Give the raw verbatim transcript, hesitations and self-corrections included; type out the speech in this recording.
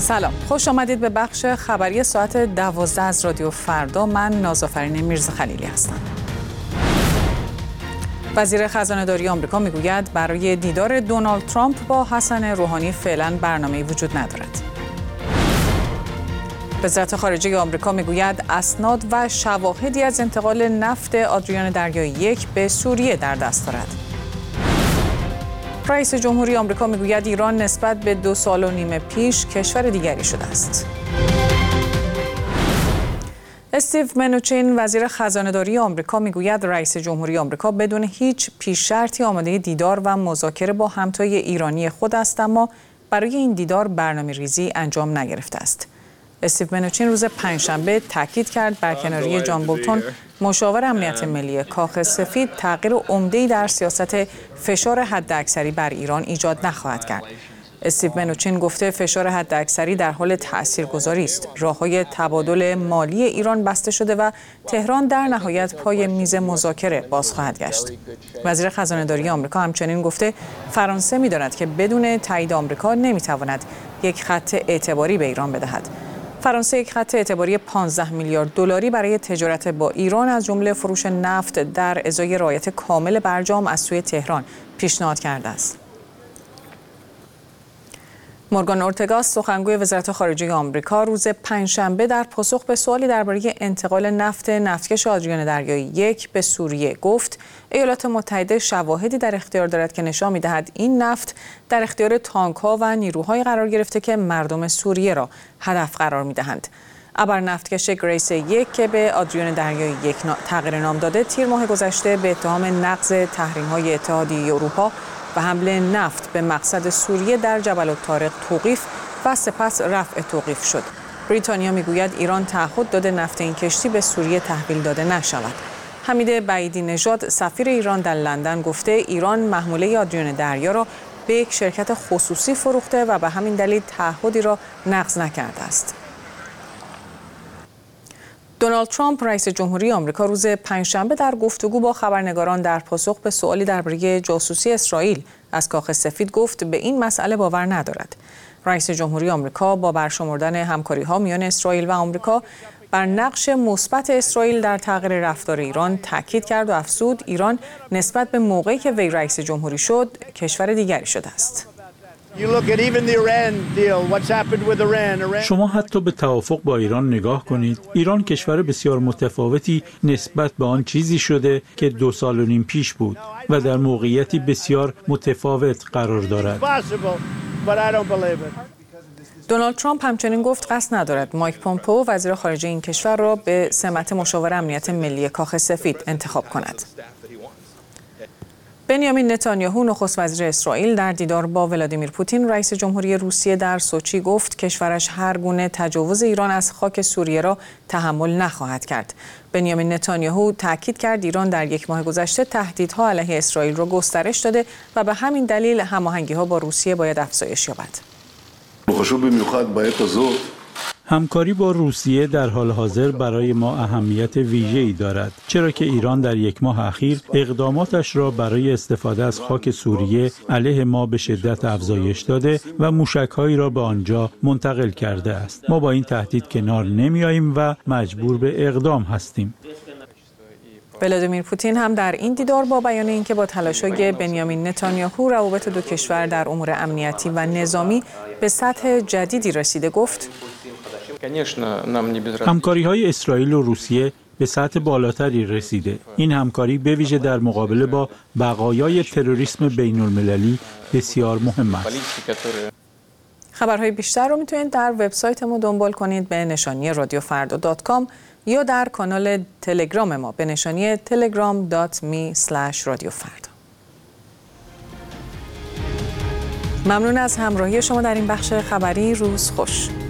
سلام، خوش آمدید به بخش خبری ساعت دوازده از رادیو فردا. من نازآفرین میرزا خلیلی هستم. وزیر خزانه‌داری آمریکا میگوید برای دیدار دونالد ترامپ با حسن روحانی فعلا برنامه‌ای وجود ندارد. وزارت خارجه آمریکا میگوید اسناد و شواهدی از انتقال نفت آدریان دریایی یک به سوریه در دست دارد. رئیس جمهوری آمریکا میگوید ایران نسبت به دو سال و نیم پیش کشور دیگری شده است. استیو منوچین وزیر خزانه‌داری آمریکا میگوید رئیس جمهوری آمریکا بدون هیچ پیش شرطی آماده دیدار و مذاکره با همتای ایرانی خود است، اما برای این دیدار برنامه‌ریزی انجام نگرفته است. استیو منوچین روز پنجشنبه تاکید کرد برکناری جان بولتون مشاور امنیت ملی کاخ سفید تغییر عمده‌ای در سیاست فشار حداکثری بر ایران ایجاد نخواهد کرد. استیو منوچین گفته فشار حداکثری در حال تاثیرگذاری است. راه‌های تبادل مالی ایران بسته شده و تهران در نهایت پای میز مذاکره باز خواهد گشت. وزیر خزانه‌داری آمریکا همچنین گفته فرانسه می‌داند که بدون تایید آمریکا نمی‌تواند یک خط اعتباری به ایران بدهد. فرانسه یک خط اعتباری پانزده میلیارد دلاری برای تجارت با ایران از جمله فروش نفت در ازای رعایت کامل برجام از سوی تهران پیشنهاد کرده است. مورگان اورتگا سخنگوی وزارت خارجه آمریکا روز پنجشنبه در پاسخ به سوالی درباره انتقال نفت نفتکش آدریان دریایی یک به سوریه گفت ایالات متحده شواهدی در اختیار دارد که نشان می‌دهد این نفت در اختیار تانک‌ها و نیروهای قرار گرفته که مردم سوریه را هدف قرار می‌دهند. ابر نفتکش گریس یک که به آدریان دریایی یک تغییر نام داده تیر ماه گذشته به اتهام نقض تحریم‌های اتحادیه اروپا و حمله نفت به مقصد سوریه در جبل الطارق توقیف و سپس رفع توقیف شد. بریتانیا میگوید ایران تعهد داده نفت این کشتی به سوریه تحویل داده نشود. حمید بعیدی نژاد سفیر ایران در لندن گفته ایران محموله آدریان دریا را به یک شرکت خصوصی فروخته و به همین دلیل تعهدی را نقض نکرده است. دونالد ترامپ رئیس جمهوری آمریکا روز پنجشنبه در گفتگو با خبرنگاران در پاسخ به سوالی درباره جاسوسی اسرائیل از کاخ سفید گفت به این مسئله باور ندارد. رئیس جمهوری آمریکا با برشمردن همکاری‌ها میان اسرائیل و آمریکا بر نقش مثبت اسرائیل در تغییر رفتار ایران تاکید کرد و افزود ایران نسبت به موقعی که وی رئیس جمهوری شد کشور دیگری شده است. شما حتی به توافق با ایران نگاه کنید. ایران کشور بسیار متفاوتی نسبت به آن چیزی شده که دو سال و نیم پیش بود و در موقعیتی بسیار متفاوت قرار دارد. دونالد ترامپ همچنین گفت قصد ندارد مایک پومپئو وزیر خارجه این کشور را به سمت مشاور امنیت ملی کاخ سفید انتخاب کند. بنیامین نتانیاهو نخست وزیر اسرائیل در دیدار با ولادیمیر پوتین رئیس جمهوری روسیه در سوچی گفت کشورش هر گونه تجاوز ایران از خاک سوریه را تحمل نخواهد کرد. بنیامین نتانیاهو تاکید کرد ایران در یک ماه گذشته تهدیدها علیه اسرائیل را گسترش داده و به همین دلیل هماهنگی‌ها با روسیه باید افزایش یابد. همکاری با روسیه در حال حاضر برای ما اهمیت ویژه‌ای دارد، چرا که ایران در یک ماه اخیر اقداماتش را برای استفاده از خاک سوریه علیه ما به شدت افزایش داده و موشک‌هایی را به آنجا منتقل کرده است. ما با این تهدید کنار نمی‌آییم و مجبور به اقدام هستیم. ولادیمیر پوتین هم در این دیدار با بیان اینکه با تلاش‌های بنیامین نتانیاهو روابط دو کشور در امور امنیتی و نظامی به سطح جدیدی رسیده گفت همکاری‌های اسرائیل و روسیه به سطح بالاتری رسیده. این همکاری به ویژه در مقابله با بقایای تروریسم بین‌المللی بسیار مهم است. خبرهای بیشتر رو میتونید در وبسایت ما دنبال کنید به نشانی رادیو فردا دات کام یا در کانال تلگرام ما به نشانی تلگرام دات می اسلش رادیو فردا. ممنون از همراهی شما در این بخش خبری. روز خوش.